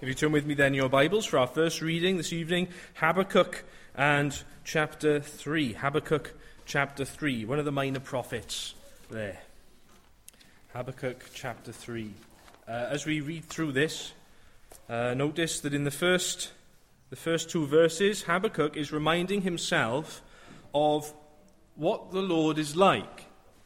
If you turn with me then in your Bibles for our first reading this evening, Habakkuk and chapter 3. Habakkuk chapter 3, one of the minor prophets there. Habakkuk chapter 3. As we read through this, notice that in the first two verses, Habakkuk is reminding himself of what the Lord is like.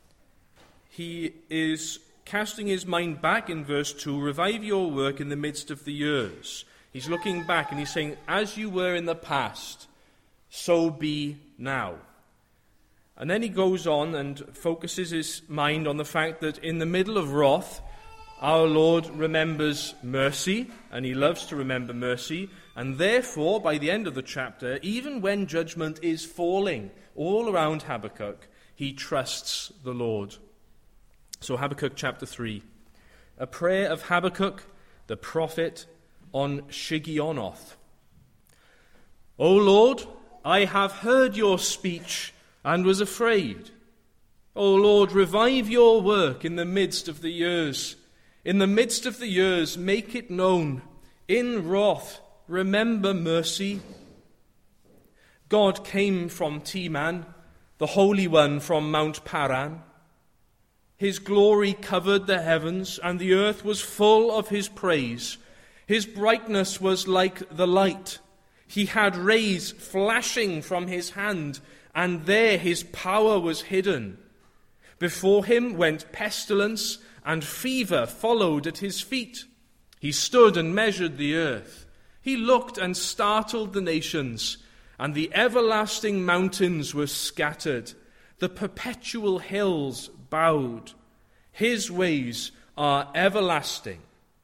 He is casting his mind back in verse 2, revive your work in the midst of the years. He's looking back and he's saying, as you were in the past, so be now. And then he goes on and focuses his mind on the fact that in the middle of wrath, our Lord remembers mercy, and he loves to remember mercy, and therefore, by the end of the chapter, even when judgment is falling all around Habakkuk, he trusts the Lord. So Habakkuk chapter 3, a prayer of Habakkuk, the prophet, on Shigionoth. O Lord, I have heard your speech and was afraid. O Lord, revive your work in the midst of the years. In the midst of the years, make it known. In wrath, remember mercy. God came from Teman, the Holy One from Mount Paran. His glory covered the heavens, and the earth was full of his praise. His brightness was like the light. He had rays flashing from his hand, and there his power was hidden. Before him went pestilence, and fever followed at his feet. He stood and measured the earth. He looked and startled the nations, and the everlasting mountains were scattered. The perpetual hills bowed. His ways are everlasting.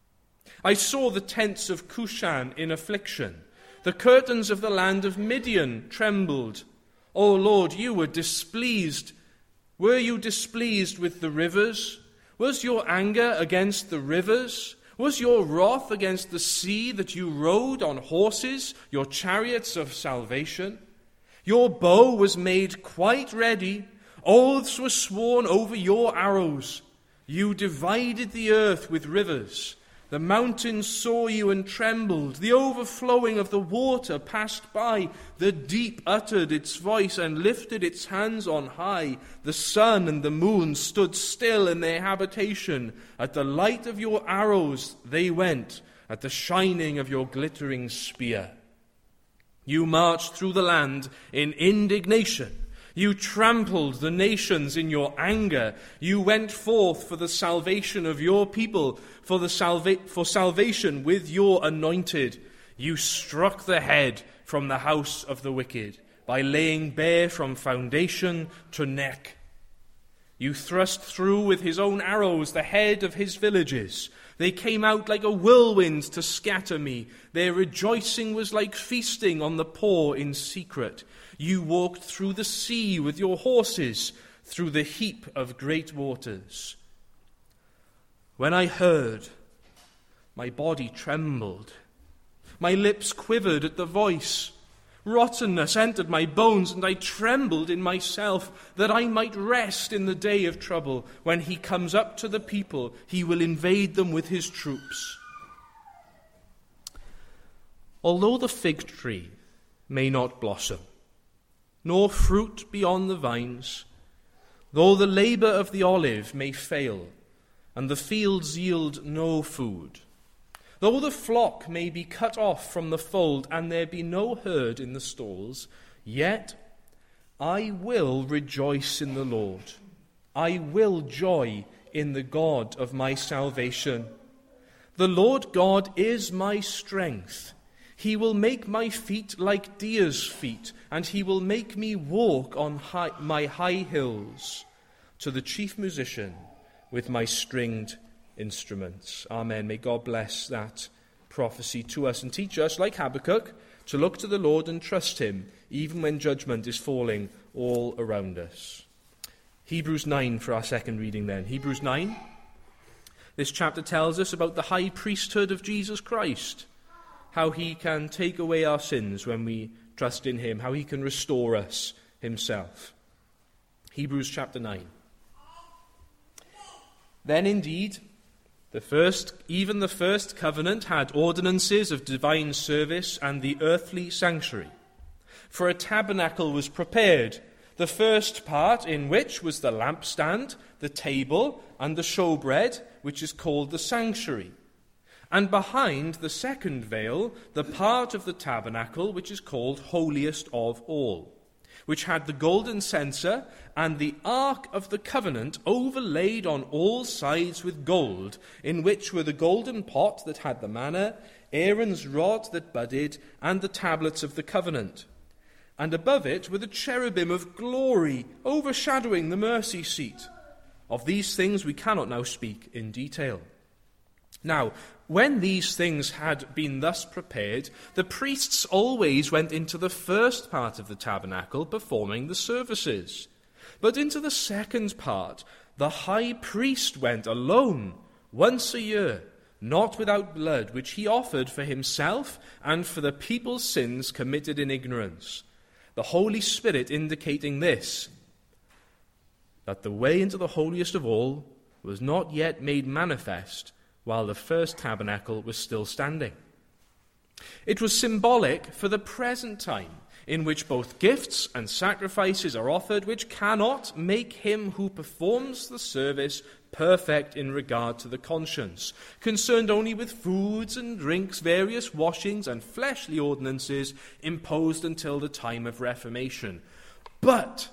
I saw the tents of Cushan in affliction. The curtains of the land of Midian trembled. O Lord, you were displeased. Were you displeased with the rivers? Was your anger against the rivers? Was your wrath against the sea that you rode on horses, your chariots of salvation? Your bow was made quite ready. Oaths were sworn over your arrows. You divided the earth with rivers. The mountains saw you and trembled. The overflowing of the water passed by. The deep uttered its voice and lifted its hands on high. The sun and the moon stood still in their habitation. At the light of your arrows they went, at the shining of your glittering spear. You marched through the land in indignation. You trampled the nations in your anger. You went forth for the salvation of your people, for salvation with your anointed. You struck the head from the house of the wicked, by laying bare from foundation to neck. You thrust through with his own arrows the head of his villages. They came out like a whirlwind to scatter me. Their rejoicing was like feasting on the poor in secret. You walked through the sea with your horses, through the heap of great waters. When I heard, my body trembled. My lips quivered at the voice. Rottenness entered my bones, and I trembled in myself, that I might rest in the day of trouble. When he comes up to the people, he will invade them with his troops. Although the fig tree may not blossom, nor fruit be on the vines, though the labor of the olive may fail, and the fields yield no food, though the flock may be cut off from the fold, and there be no herd in the stalls, yet I will rejoice in the Lord. I will joy in the God of my salvation. The Lord God is my strength. He will make my feet like deer's feet, and he will make me walk on my high hills. To the chief musician with my stringed instruments. Amen. May God bless that prophecy to us and teach us, like Habakkuk, to look to the Lord and trust him, even when judgment is falling all around us. Hebrews 9 for our second reading then. Hebrews 9. This chapter tells us about the high priesthood of Jesus Christ, how he can take away our sins when we trust in him, how he can restore us himself. Hebrews chapter 9. Then indeed, Even the first covenant had ordinances of divine service and the earthly sanctuary. For a tabernacle was prepared, the first part in which was the lampstand, the table, and the showbread, which is called the sanctuary. And behind the second veil, the part of the tabernacle which is called holiest of all, which had the golden censer and the ark of the covenant overlaid on all sides with gold, in which were the golden pot that had the manna, Aaron's rod that budded, and the tablets of the covenant. And above it were the cherubim of glory, overshadowing the mercy seat. Of these things we cannot now speak in detail. Now, when these things had been thus prepared, the priests always went into the first part of the tabernacle, performing the services. But into the second part, the high priest went alone, once a year, not without blood, which he offered for himself and for the people's sins committed in ignorance. The Holy Spirit indicating this, that the way into the holiest of all was not yet made manifest, while the first tabernacle was still standing. It was symbolic for the present time, in which both gifts and sacrifices are offered, which cannot make him who performs the service perfect in regard to the conscience, concerned only with foods and drinks, various washings, and fleshly ordinances imposed until the time of Reformation. But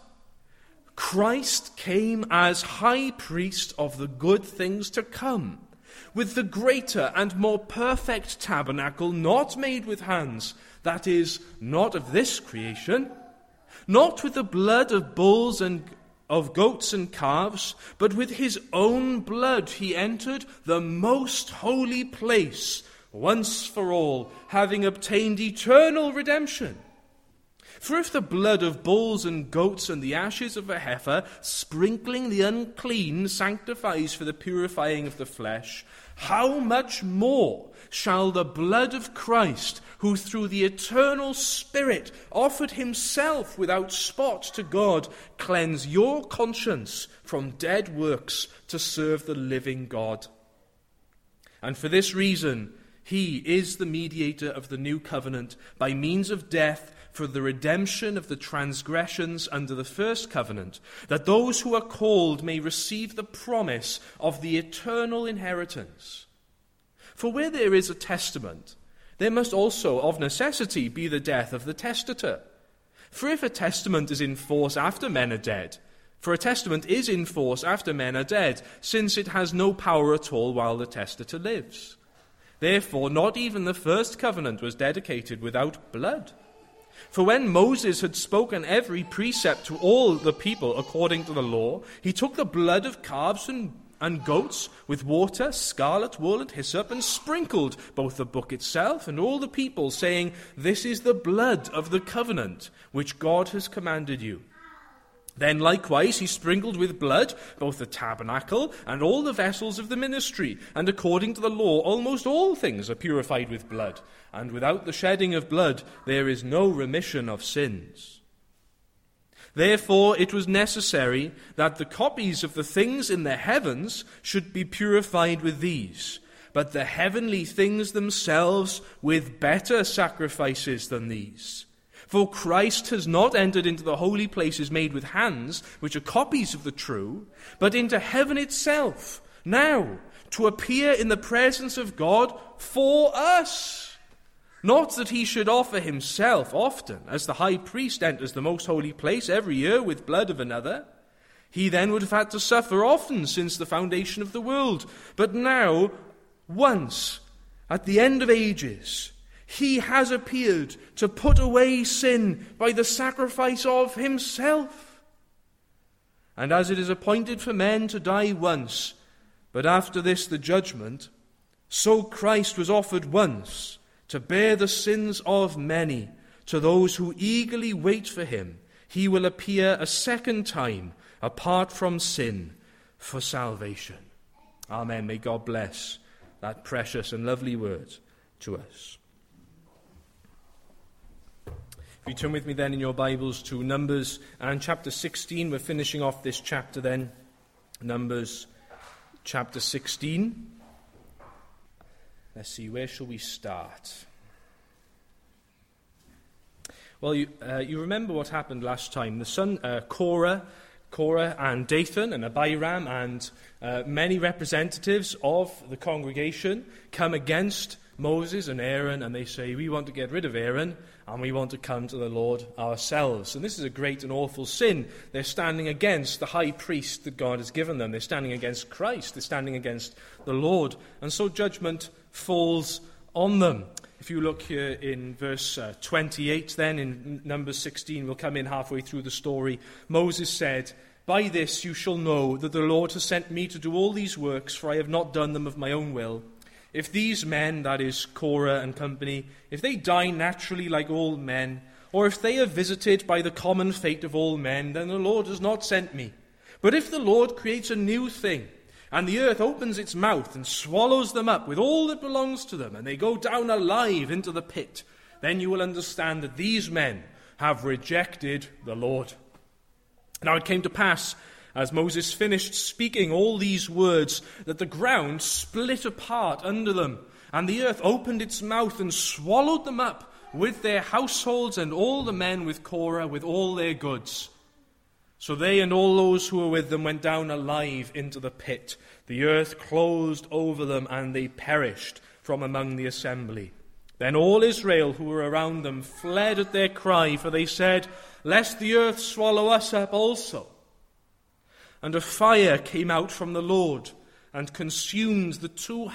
Christ came as high priest of the good things to come, with the greater and more perfect tabernacle, not made with hands, that is, not of this creation, not with the blood of bulls and of goats and calves, but with his own blood he entered the most holy place once for all, having obtained eternal redemption. For if the blood of bulls and goats and the ashes of a heifer, sprinkling the unclean, sanctifies for the purifying of the flesh, how much more shall the blood of Christ, who through the eternal Spirit offered himself without spot to God, cleanse your conscience from dead works to serve the living God? And for this reason, he is the mediator of the new covenant by means of death, for the redemption of the transgressions under the first covenant, that those who are called may receive the promise of the eternal inheritance. For where there is a testament, there must also of necessity be the death of the testator. For if a testament is in force after men are dead, for a testament is in force after men are dead, since it has no power at all while the testator lives. Therefore, not even the first covenant was dedicated without blood. For when Moses had spoken every precept to all the people according to the law, he took the blood of calves and goats with water, scarlet wool, and hyssop, and sprinkled both the book itself and all the people, saying, "This is the blood of the covenant which God has commanded you." Then likewise he sprinkled with blood both the tabernacle and all the vessels of the ministry, and according to the law almost all things are purified with blood, and without the shedding of blood there is no remission of sins. Therefore it was necessary that the copies of the things in the heavens should be purified with these, but the heavenly things themselves with better sacrifices than these. For Christ has not entered into the holy places made with hands, which are copies of the true, but into heaven itself, now, to appear in the presence of God for us. Not that he should offer himself often, as the high priest enters the most holy place every year with blood of another. He then would have had to suffer often since the foundation of the world. But now, once, at the end of ages, he has appeared to put away sin by the sacrifice of himself. And as it is appointed for men to die once, but after this the judgment, so Christ was offered once to bear the sins of many. To those who eagerly wait for him, he will appear a second time, apart from sin, for salvation. Amen. May God bless that precious and lovely word to us. If you turn with me then in your Bibles to Numbers and chapter 16, we're finishing off this chapter then. Numbers chapter 16. Let's see, where shall we start? Well, you remember what happened last time. The son, Korah and Dathan and Abiram and many representatives of the congregation come against Moses and Aaron, and they say, we want to get rid of Aaron and we want to come to the Lord ourselves. And this is a great and awful sin. They're standing against the high priest that God has given them. They're standing against Christ. They're standing against the Lord. And so judgment falls on them. If you look here in verse 28, then in Numbers 16, we'll come in halfway through the story. Moses said, by this you shall know that the Lord has sent me to do all these works, for I have not done them of my own will. If these men, that is Korah and company, if they die naturally like all men, or if they are visited by the common fate of all men, then the Lord has not sent me. But if the Lord creates a new thing, and the earth opens its mouth and swallows them up with all that belongs to them, and they go down alive into the pit, then you will understand that these men have rejected the Lord. Now it came to pass, as Moses finished speaking all these words, that the ground split apart under them, and the earth opened its mouth and swallowed them up with their households and all the men with Korah with all their goods. So they and all those who were with them went down alive into the pit. The earth closed over them, and they perished from among the assembly. Then all Israel who were around them fled at their cry, for they said, lest the earth swallow us up also. And a fire came out from the Lord and consumed the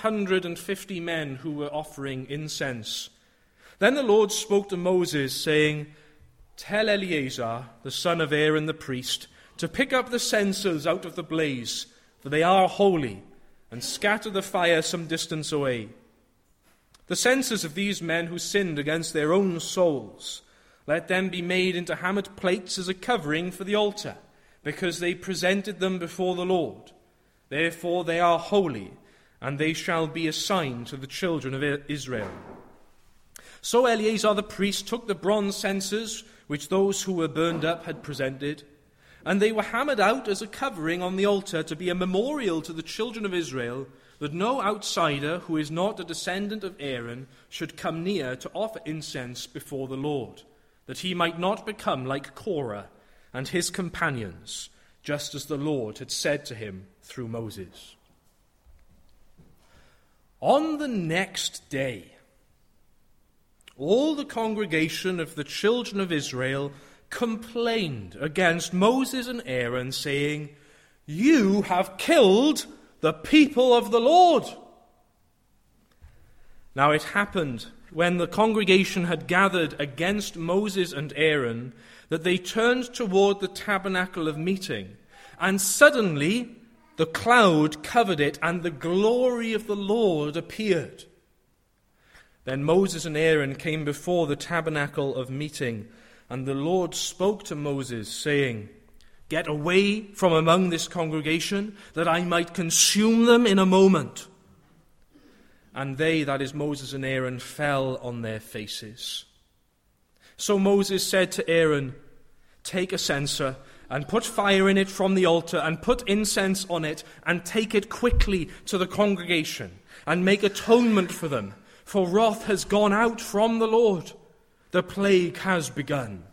250 men who were offering incense. Then the Lord spoke to Moses, saying, tell Eleazar, the son of Aaron the priest, to pick up the censers out of the blaze, for they are holy, and scatter the fire some distance away. The censers of these men who sinned against their own souls, let them be made into hammered plates as a covering for the altar, because they presented them before the Lord. Therefore they are holy, and they shall be a sign to the children of Israel. So Eleazar the priest took the bronze censers, which those who were burned up had presented, and they were hammered out as a covering on the altar to be a memorial to the children of Israel, that no outsider who is not a descendant of Aaron should come near to offer incense before the Lord, that he might not become like Korah and his companions, just as the Lord had said to him through Moses. On the next day, all the congregation of the children of Israel complained against Moses and Aaron, saying, you have killed the people of the Lord. Now it happened, when the congregation had gathered against Moses and Aaron, that they turned toward the tabernacle of meeting, and suddenly the cloud covered it, and the glory of the Lord appeared. Then Moses and Aaron came before the tabernacle of meeting, and the Lord spoke to Moses, saying, get away from among this congregation, that I might consume them in a moment. And they, that is Moses and Aaron, fell on their faces. So Moses said to Aaron, take a censer, and put fire in it from the altar, and put incense on it, and take it quickly to the congregation, and make atonement for them. For wrath has gone out from the Lord. The plague has begun.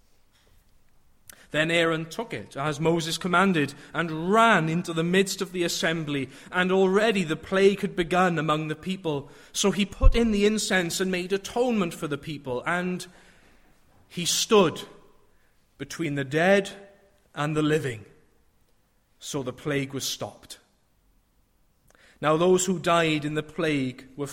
Then Aaron took it, as Moses commanded, and ran into the midst of the assembly, and already the plague had begun among the people. So he put in the incense and made atonement for the people, and he stood between the dead and the living. So the plague was stopped. Now those who died in the plague were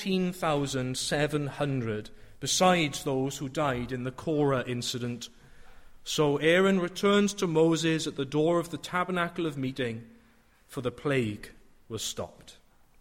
14,700, besides those who died in the Korah incident. So Aaron returned to Moses at the door of the tabernacle of meeting, for the plague was stopped.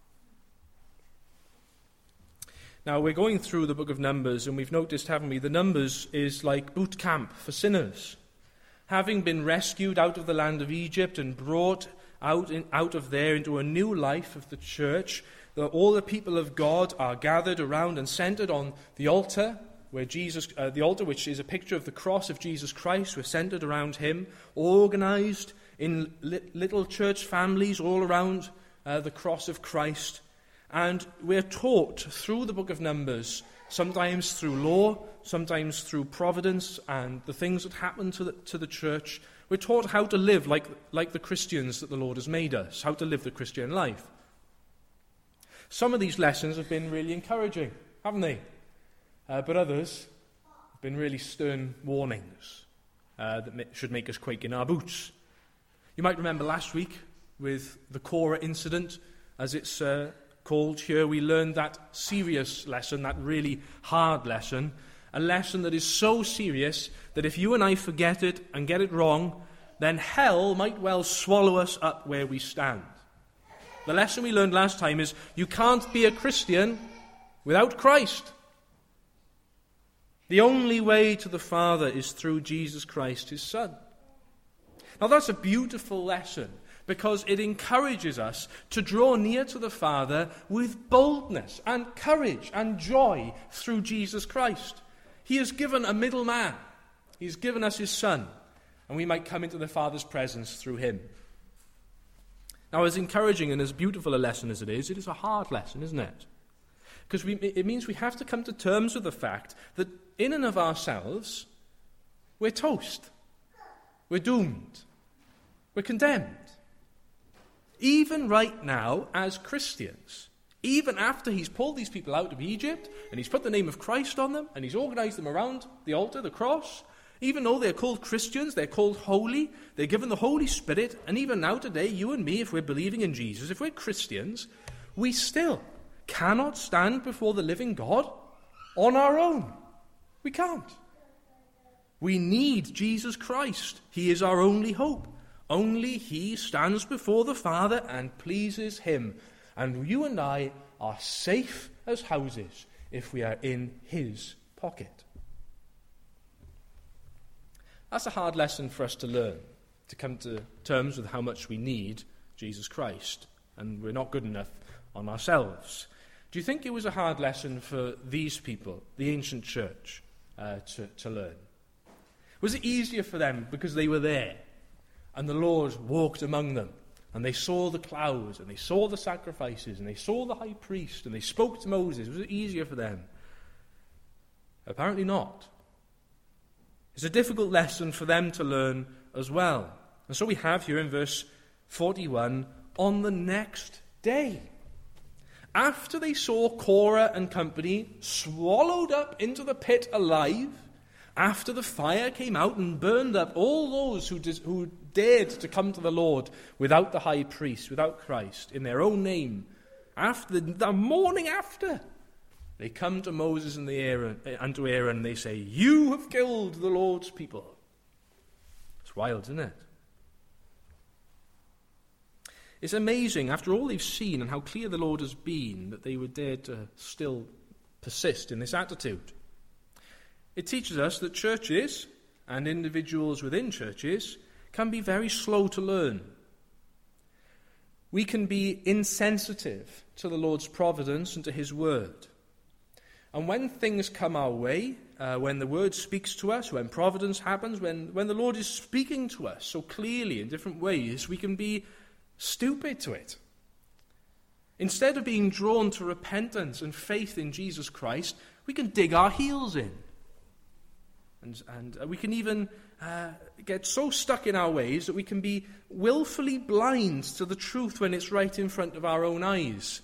Now we're going through the book of Numbers, and we've noticed, haven't we, the Numbers is like boot camp for sinners. Having been rescued out of the land of Egypt and brought out of there into a new life of the church, all the people of God are gathered around and centered on the altar, where the altar, which is a picture of the cross of Jesus Christ. We're centered around him, organized in little church families all around the cross of Christ. And we're taught through the book of Numbers, sometimes through law, sometimes through providence and the things that happen to the church. We're taught how to live like the Christians that the Lord has made us, how to live the Christian life. Some of these lessons have been really encouraging, haven't they? But others have been really stern warnings that should make us quake in our boots. You might remember last week with the Korah incident, as it's called here, we learned that serious lesson, that really hard lesson, a lesson that is so serious that if you and I forget it and get it wrong, then hell might well swallow us up where we stand. The lesson we learned last time is you can't be a Christian without Christ. The only way to the Father is through Jesus Christ, his Son. Now that's a beautiful lesson because it encourages us to draw near to the Father with boldness and courage and joy through Jesus Christ. He has given a middleman. He's given us his Son, and we might come into the Father's presence through him. Now, as encouraging and as beautiful a lesson as it is a hard lesson, isn't it? Because it means we have to come to terms with the fact that in and of ourselves, we're toast. We're doomed. We're condemned. Even right now, as Christians, even after he's pulled these people out of Egypt, and he's put the name of Christ on them, and he's organized them around the altar, the cross, even though they're called Christians, they're called holy, they're given the Holy Spirit, and even now today, you and me, if we're believing in Jesus, if we're Christians, we still cannot stand before the living God on our own. We can't. We need Jesus Christ. He is our only hope. Only he stands before the Father and pleases him. And you and I are safe as houses if we are in his pocket. That's a hard lesson for us to learn, to come to terms with how much we need Jesus Christ, and we're not good enough on ourselves. Do you think it was a hard lesson for these people, the ancient church, to learn? Was it easier for them because they were there, and the Lord walked among them, and they saw the clouds, and they saw the sacrifices, and they saw the high priest, and they spoke to Moses? Was it easier for them? Apparently not. It's a difficult lesson for them to learn as well. And so we have here in verse 41, on the next day, after they saw Korah and company swallowed up into the pit alive, after the fire came out and burned up all those who dared to come to the Lord without the high priest, without Christ, in their own name, after the morning after, they come to Moses and to Aaron, and they say, "You have killed the Lord's people." It's wild, isn't it? It's amazing, after all they've seen and how clear the Lord has been, that they would dare to still persist in this attitude. It teaches us that churches and individuals within churches can be very slow to learn. We can be insensitive to the Lord's providence and to his word. And when things come our way, when the word speaks to us, when providence happens, when the Lord is speaking to us so clearly in different ways, we can be stupid to it. Instead of being drawn to repentance and faith in Jesus Christ, we can dig our heels in. And we can even get so stuck in our ways that we can be willfully blind to the truth when it's right in front of our own eyes.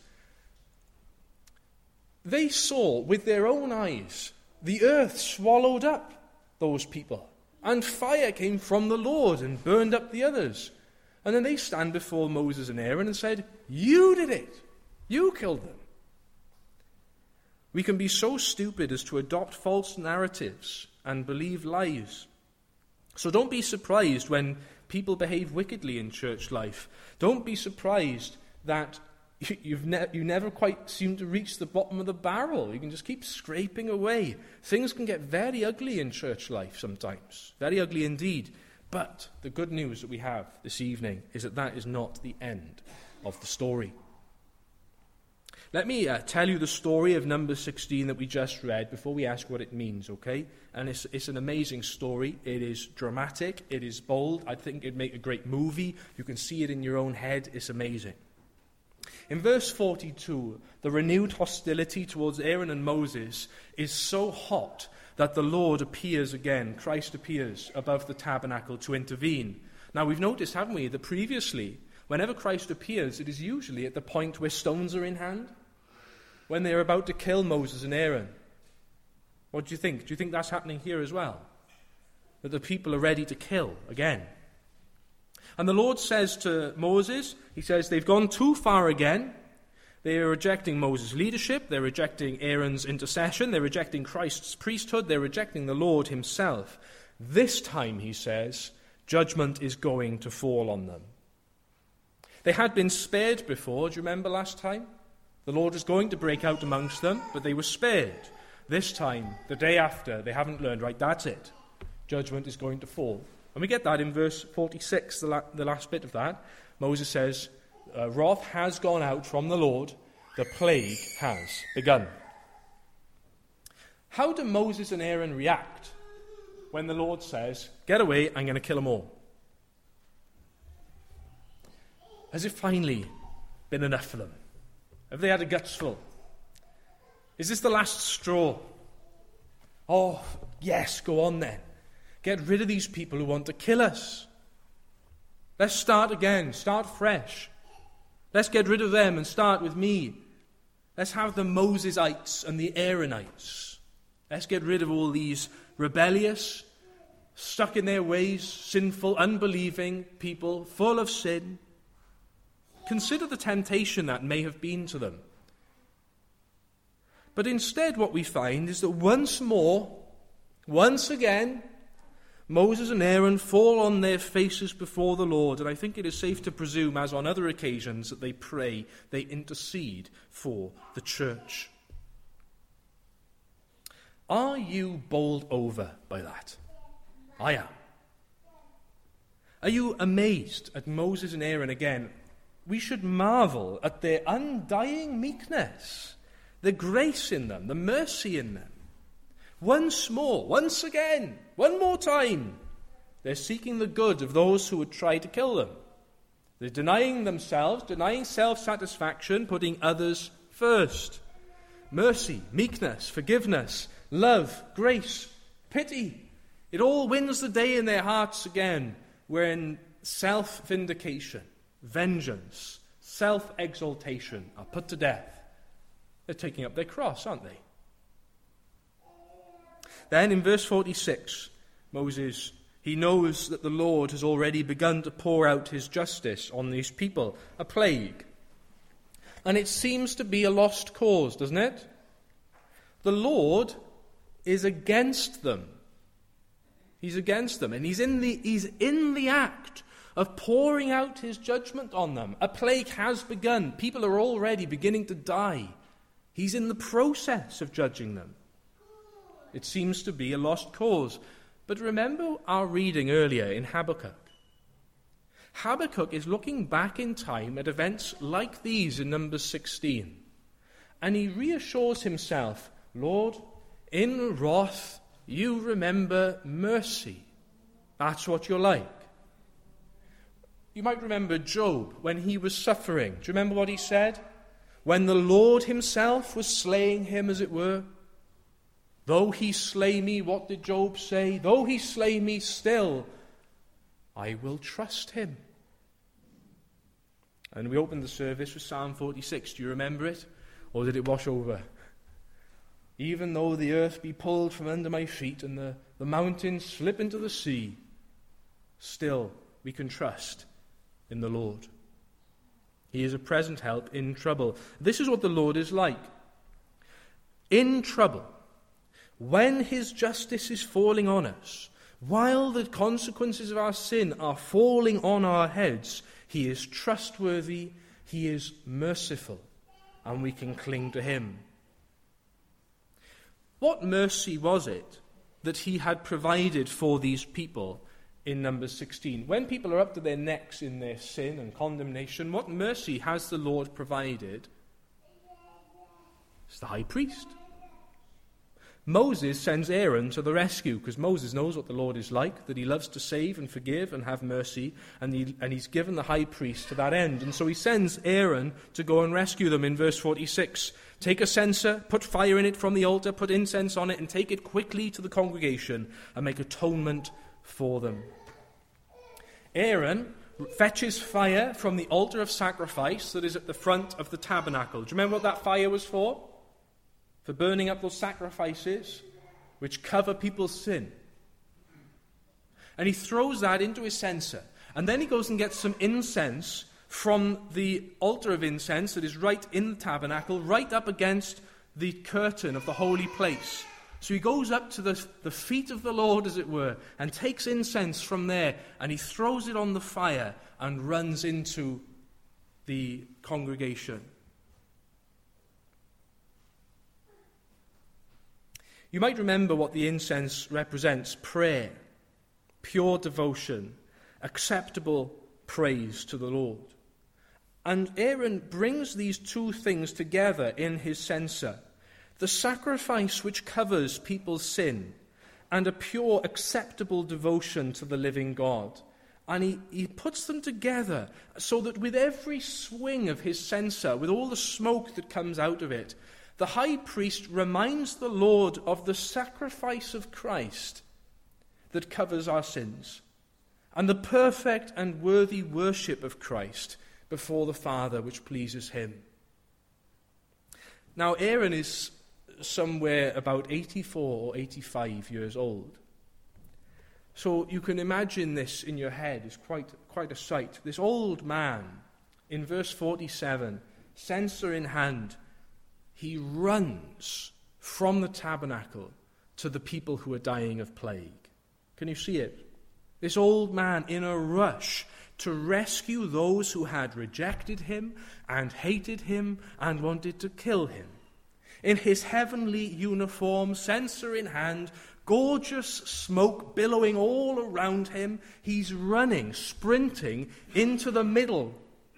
They saw with their own eyes the earth swallowed up those people, and fire came from the Lord and burned up the others. And then they stand before Moses and Aaron and said, "You did it. You killed them." We can be so stupid as to adopt false narratives and believe lies. So don't be surprised when people behave wickedly in church life. Don't be surprised that you never quite seem to reach the bottom of the barrel. You can just keep scraping away. Things can get very ugly in church life sometimes. Very ugly indeed. But the good news that we have this evening is that is not the end of the story. Let me tell you the story of Numbers 16 that we just read before we ask what it means, okay? And it's an amazing story. It is dramatic. It is bold. I think it'd make a great movie. You can see it in your own head. It's amazing. In verse 42, the renewed hostility towards Aaron and Moses is so hot that the Lord appears again. Christ appears above the tabernacle to intervene. Now, we've noticed, haven't we, that previously, whenever Christ appears, it is usually at the point where stones are in hand, when they're about to kill Moses and Aaron. What do you think? Do you think that's happening here as well? That the people are ready to kill again? And the Lord says to Moses, he says, they've gone too far again. They are rejecting Moses' leadership. They're rejecting Aaron's intercession. They're rejecting Christ's priesthood. They're rejecting the Lord himself. This time, he says, judgment is going to fall on them. They had been spared before. Do you remember last time? The Lord was going to break out amongst them, but they were spared. This time, the day after, they haven't learned, right, that's it. Judgment is going to fall. And we get that in verse 46, the last bit of that. Moses says, wrath has gone out from the Lord, the plague has begun. How do Moses and Aaron react when the Lord says, get away, I'm going to kill them all? Has it finally been enough for them? Have they had a guts full? Is this the last straw? Oh, yes, go on then. Get rid of these people who want to kill us. Let's start again, start fresh. Let's get rid of them and start with me. Let's have the Mosesites and the Aaronites. Let's get rid of all these rebellious, stuck in their ways, sinful, unbelieving people, full of sin. Consider the temptation that may have been to them. But instead what we find is that once more, once again, Moses and Aaron fall on their faces before the Lord, and I think it is safe to presume, as on other occasions, that they pray, they intercede for the church. Are you bowled over by that? I am. Are you amazed at Moses and Aaron again? We should marvel at their undying meekness, the grace in them, the mercy in them. Once more, once again, one more time, they're seeking the good of those who would try to kill them. They're denying themselves, denying self-satisfaction, putting others first. Mercy, meekness, forgiveness, love, grace, pity. It all wins the day in their hearts again, when self-vindication, vengeance, self-exaltation are put to death. They're taking up their cross, aren't they? Then in verse 46, Moses, he knows that the Lord has already begun to pour out his justice on these people, a plague. And it seems to be a lost cause, doesn't it? The Lord is against them. He's against them, and he's in the act of pouring out his judgment on them. A plague has begun. People are already beginning to die. He's in the process of judging them. It seems to be a lost cause. But remember our reading earlier in Habakkuk. Habakkuk is looking back in time at events like these in Numbers 16. And he reassures himself, Lord, in wrath you remember mercy. That's what you're like. You might remember Job when he was suffering. Do you remember what he said? When the Lord himself was slaying him, as it were. Though he slay me, what did Job say? Though he slay me still, I will trust him. And we opened the service with Psalm 46. Do you remember it? Or did it wash over? Even though the earth be pulled from under my feet and the mountains slip into the sea, still we can trust in the Lord. He is a present help in trouble. This is what the Lord is like. In trouble, when his justice is falling on us, while the consequences of our sin are falling on our heads, he is trustworthy, he is merciful, and we can cling to him. What mercy was it that he had provided for these people in Numbers 16? When people are up to their necks in their sin and condemnation, what mercy has the Lord provided? It's the high priest. Moses sends Aaron to the rescue because Moses knows what the Lord is like, that he loves to save and forgive and have mercy, and he's given the high priest to that end. And so he sends Aaron to go and rescue them in verse 46. Take a censer, put fire in it from the altar, put incense on it, and take it quickly to the congregation and make atonement for them. Aaron fetches fire from the altar of sacrifice that is at the front of the tabernacle. Do you remember what that fire was for? For burning up those sacrifices which cover people's sin. And he throws that into his censer. And then he goes and gets some incense from the altar of incense that is right in the tabernacle, right up against the curtain of the holy place. So he goes up to the feet of the Lord, as it were, and takes incense from there, and he throws it on the fire and runs into the congregation. You might remember what the incense represents: prayer, pure devotion, acceptable praise to the Lord. And Aaron brings these two things together in his censer: the sacrifice which covers people's sin, and a pure, acceptable devotion to the living God. And he puts them together so that with every swing of his censer, with all the smoke that comes out of it, the high priest reminds the Lord of the sacrifice of Christ that covers our sins, and the perfect and worthy worship of Christ before the Father which pleases him. Now, Aaron is somewhere about 84 or 85 years old. So you can imagine this in your head. It's quite a sight. This old man, in verse 47, censer in hand, he runs from the tabernacle to the people who are dying of plague. Can you see it? This old man in a rush to rescue those who had rejected him and hated him and wanted to kill him. In his heavenly uniform, censer in hand, gorgeous smoke billowing all around him, he's running, sprinting into the middle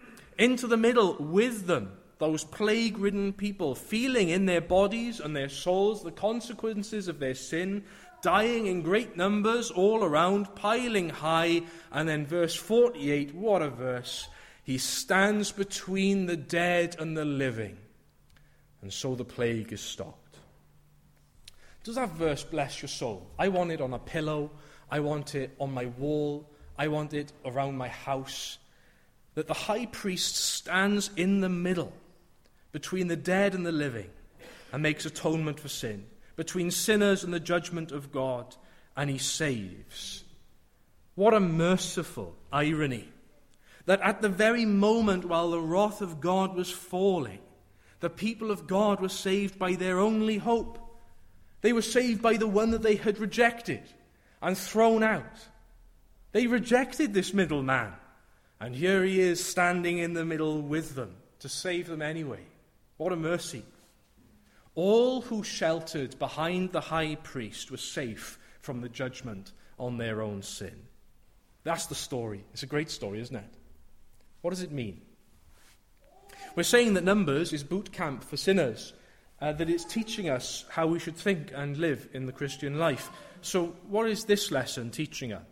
with them, those plague-ridden people, feeling in their bodies and their souls the consequences of their sin, dying in great numbers all around, piling high. And then verse 48, what a verse. He stands between the dead and the living. And so the plague is stopped. Does that verse bless your soul? I want it on a pillow. I want it on my wall. I want it around my house. That the high priest stands in the middle between the dead and the living and makes atonement for sin, between sinners and the judgment of God, and he saves. What a merciful irony, that at the very moment while the wrath of God was falling, the people of God were saved by their only hope. They were saved by the one that they had rejected and thrown out. They rejected this middleman, and here he is standing in the middle with them to save them anyway. What a mercy. All who sheltered behind the high priest were safe from the judgment on their own sin. That's the story. It's a great story, isn't it? What does it mean? We're saying that Numbers is boot camp for sinners, that it's teaching us how we should think and live in the Christian life. So what is this lesson teaching us?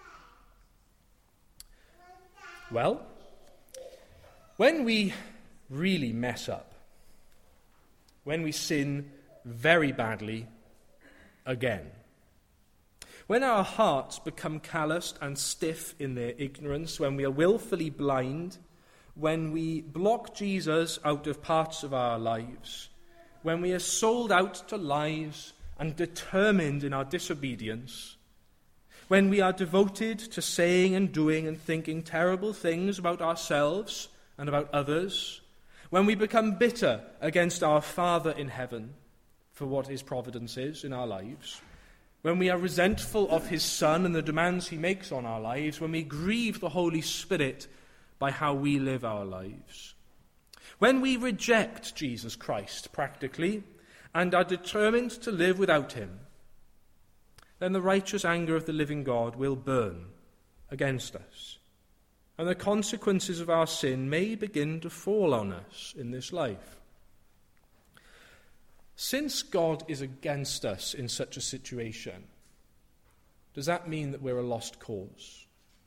Well, when we really mess up, when we sin very badly again, when our hearts become calloused and stiff in their ignorance, when we are willfully blind, when we block Jesus out of parts of our lives, when we are sold out to lies and determined in our disobedience, when we are devoted to saying and doing and thinking terrible things about ourselves and about others, when we become bitter against our Father in heaven for what his providence is in our lives, when we are resentful of his Son and the demands he makes on our lives, when we grieve the Holy Spirit by how we live our lives, when we reject Jesus Christ practically and are determined to live without him, then the righteous anger of the living God will burn against us. And the consequences of our sin may begin to fall on us in this life. Since God is against us in such a situation, does that mean that we're a lost cause?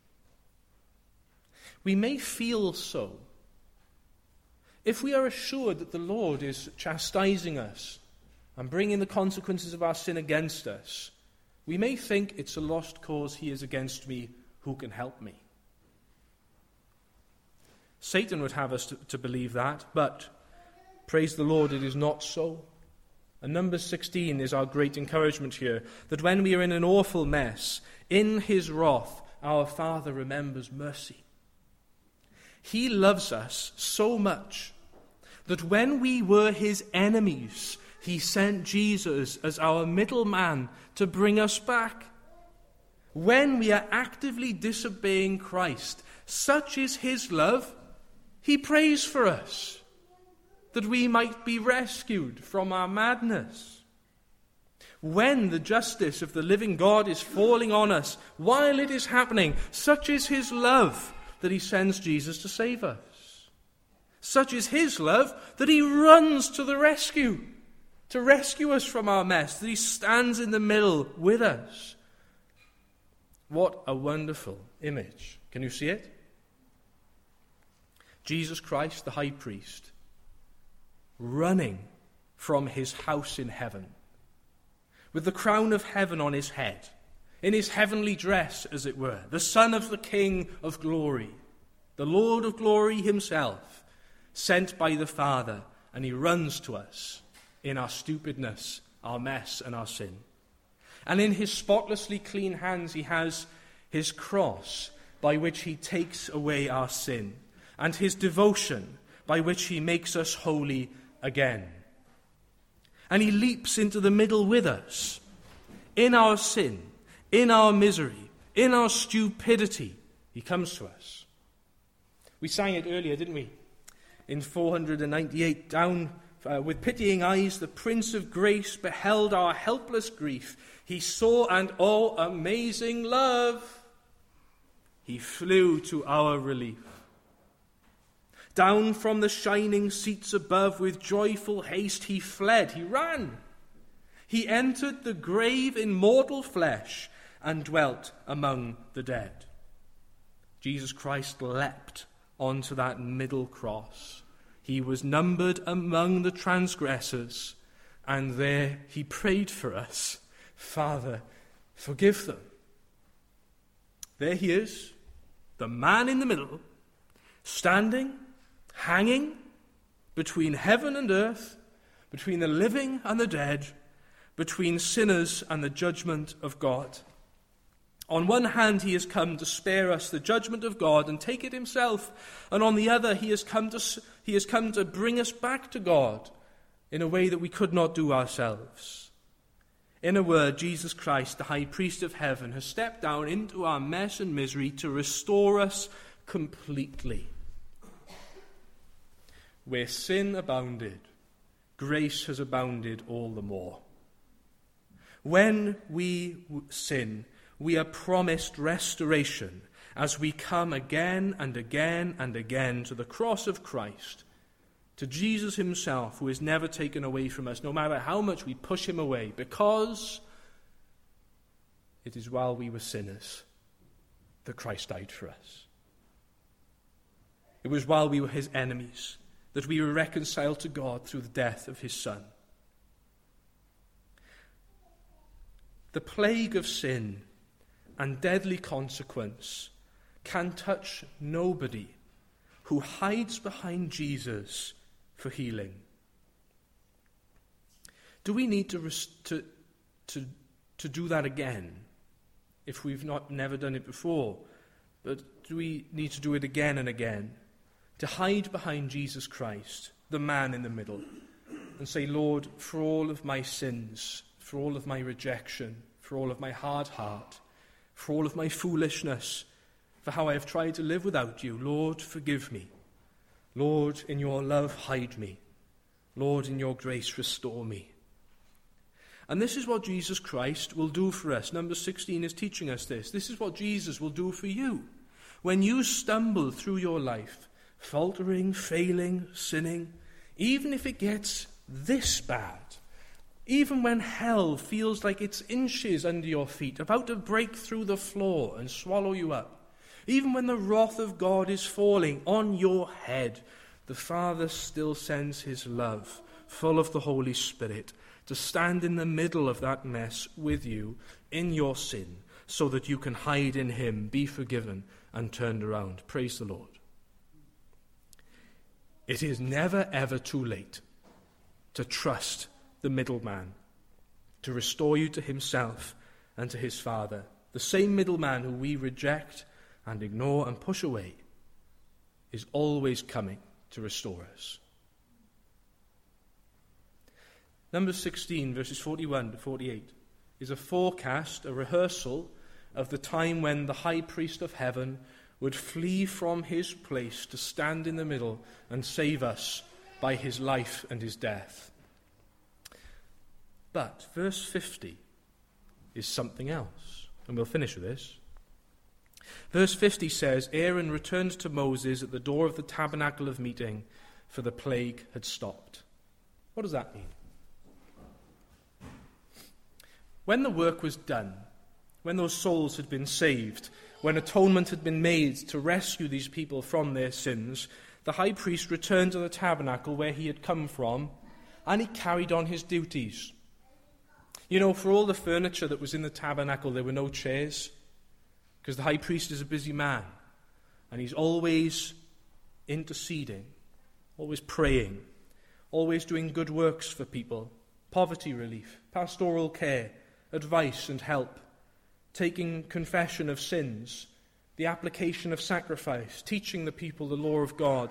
We may feel so. If we are assured that the Lord is chastising us and bringing the consequences of our sin against us, we may think it's a lost cause. He is against me. Who can help me? Satan would have us to believe that, but praise the Lord, it is not so. And Numbers 16 is our great encouragement here, that when we are in an awful mess, in his wrath, our Father remembers mercy. He loves us so much that when we were his enemies, he sent Jesus as our middleman to bring us back. When we are actively disobeying Christ, such is his love, he prays for us, that we might be rescued from our madness. When the justice of the living God is falling on us, while it is happening, such is his love that he sends Jesus to save us. Such is his love that he runs to the rescue, to rescue us from our mess, that he stands in the middle with us. What a wonderful image. Can you see it? Jesus Christ, the high priest, running from his house in heaven, with the crown of heaven on his head, in his heavenly dress, as it were, the Son of the King of glory, the Lord of glory himself, sent by the Father, and he runs to us in our stupidness, our mess, and our sin. And in his spotlessly clean hands he has his cross, by which he takes away our sin, and his devotion, by which he makes us holy again. And he leaps into the middle with us, in our sin, in our misery, in our stupidity. He comes to us. We sang it earlier, didn't we? In 498, down with pitying eyes, the Prince of Grace beheld our helpless grief. He saw, and oh, amazing love, he flew to our relief. Down from the shining seats above, with joyful haste he fled, he ran. He entered the grave in mortal flesh and dwelt among the dead. Jesus Christ leapt onto that middle cross. He was numbered among the transgressors, and there he prayed for us. Father, forgive them. There he is, the man in the middle, standing, hanging between heaven and earth, between the living and the dead, between sinners and the judgment of God. On one hand, he has come to spare us the judgment of God and take it himself, and on the other, he has come to bring us back to God in a way that we could not do ourselves. In a word, Jesus Christ, the high priest of heaven, has stepped down into our mess and misery to restore us completely. Where sin abounded, grace has abounded all the more. When we sin, we are promised restoration as we come again and again and again to the cross of Christ, to Jesus himself, who is never taken away from us, no matter how much we push him away, because it is while we were sinners that Christ died for us. It was while we were his enemies that we were reconciled to God through the death of his Son. The plague of sin and deadly consequence can touch nobody who hides behind Jesus for healing. Do we need to do that again if we've never done it before? But do we need to do it again and again? To hide behind Jesus Christ, the man in the middle, and say, Lord, for all of my sins, for all of my rejection, for all of my hard heart, for all of my foolishness, for how I have tried to live without you, Lord, forgive me. Lord, in your love, hide me. Lord, in your grace, restore me. And this is what Jesus Christ will do for us. Number 16 is teaching us this. This is what Jesus will do for you. When you stumble through your life, faltering, failing, sinning, even if it gets this bad, Even when hell feels like it's inches under your feet, about to break through the floor and swallow you up, even when the wrath of God is falling on your head, the Father still sends his love, full of the Holy Spirit, to stand in the middle of that mess with you in your sin, so that you can hide in him, be forgiven, and turned around. Praise the Lord. It is never, ever too late to trust the middleman, to restore you to himself and to his Father. The same middleman who we reject and ignore and push away is always coming to restore us. Numbers 16, verses 41 to 48, is a forecast, a rehearsal of the time when the high priest of heaven would flee from his place to stand in the middle and save us by his life and his death. But verse 50 is something else, and we'll finish with this. Verse 50 says, Aaron returned to Moses at the door of the tabernacle of meeting, for the plague had stopped. What does that mean? When the work was done, when those souls had been saved, when atonement had been made to rescue these people from their sins, the high priest returned to the tabernacle where he had come from, and he carried on his duties. You know, for all the furniture that was in the tabernacle, there were no chairs, because the high priest is a busy man, and he's always interceding, always praying, always doing good works for people, poverty relief, pastoral care, advice and help, taking confession of sins, the application of sacrifice, teaching the people the law of God.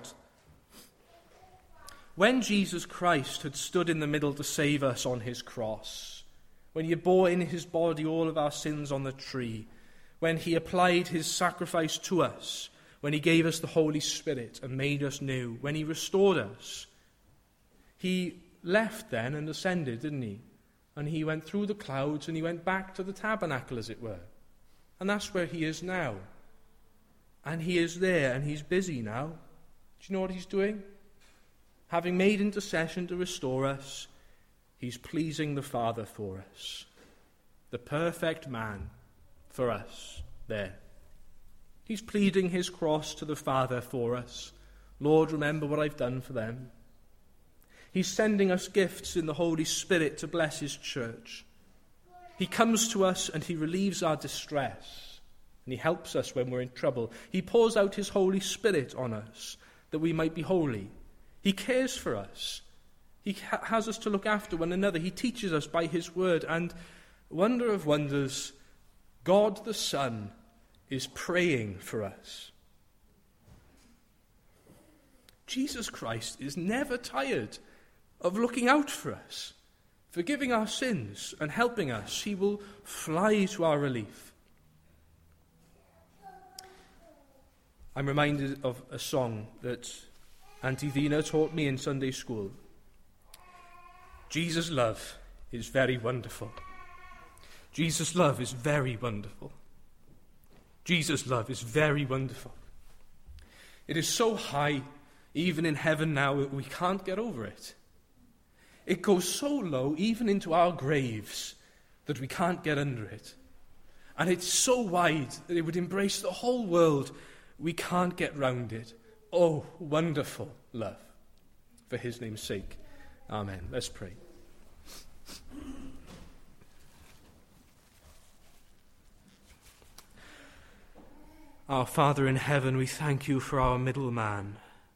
When Jesus Christ had stood in the middle to save us on his cross, when he bore in his body all of our sins on the tree, when he applied his sacrifice to us, when he gave us the Holy Spirit and made us new, when he restored us, he left then and ascended, didn't he? And he went through the clouds and he went back to the tabernacle, as it were. And that's where he is now. And he is there and he's busy now. Do you know what he's doing? Having made intercession to restore us, he's pleasing the Father for us. The perfect man for us there. He's pleading his cross to the Father for us. Lord, remember what I've done for them. He's sending us gifts in the Holy Spirit to bless his church. He comes to us and he relieves our distress. And he helps us when we're in trouble. He pours out his Holy Spirit on us that we might be holy. He cares for us. He has us to look after one another. He teaches us by his word. And wonder of wonders, God the Son is praying for us. Jesus Christ is never tired of looking out for us, forgiving our sins and helping us. He will fly to our relief. I'm reminded of a song that Auntie Vina taught me in Sunday school. Jesus' love is very wonderful. Jesus' love is very wonderful. Jesus' love is very wonderful. It is so high, even in heaven now, that we can't get over it. It goes so low, even into our graves, that we can't get under it. And it's so wide that it would embrace the whole world. We can't get round it. Oh, wonderful love. For his name's sake. Amen. Let's pray. Our Father in heaven, we thank you for our middleman,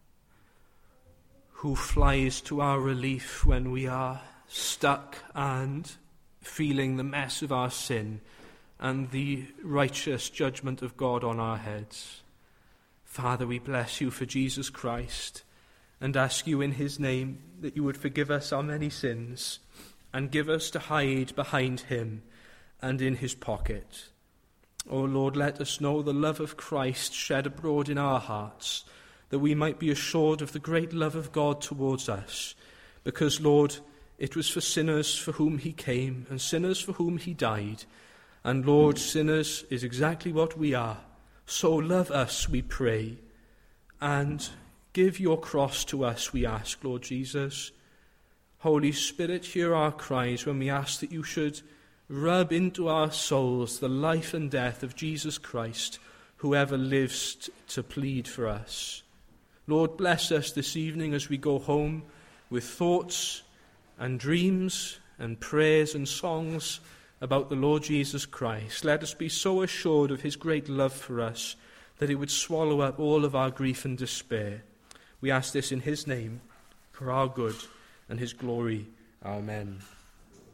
who flies to our relief when we are stuck and feeling the mess of our sin and the righteous judgment of God on our heads. Father, we bless you for Jesus Christ and ask you in his name that you would forgive us our many sins and give us to hide behind him and in his pocket. O Lord, let us know the love of Christ shed abroad in our hearts, that we might be assured of the great love of God towards us, because, Lord, it was for sinners for whom he came and sinners for whom he died. And, Lord, sinners is exactly what we are. So love us, we pray, and give your cross to us, we ask, Lord Jesus. Holy Spirit, hear our cries when we ask that you should rub into our souls the life and death of Jesus Christ, who ever lives to plead for us. Lord, bless us this evening as we go home with thoughts and dreams and prayers and songs about the Lord Jesus Christ. Let us be so assured of his great love for us that it would swallow up all of our grief and despair. We ask this in his name, for our good and his glory. Amen.